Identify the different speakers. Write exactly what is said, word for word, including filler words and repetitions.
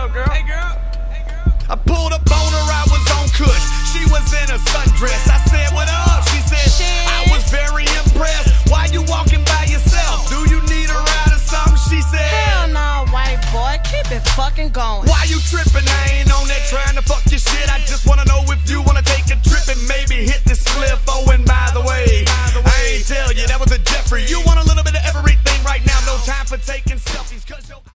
Speaker 1: up, girl? Hey, girl. Hey, girl.
Speaker 2: I pulled up on her, I was on Kush. She was in a sundress. I said, what up? She said,
Speaker 3: Shit.
Speaker 2: I was very impressed. Why you walking by yourself? Do you need a ride or something? She said,
Speaker 3: Hell no, white boy. Keep it fucking going.
Speaker 2: why you tripping? I ain't on that trying to fuck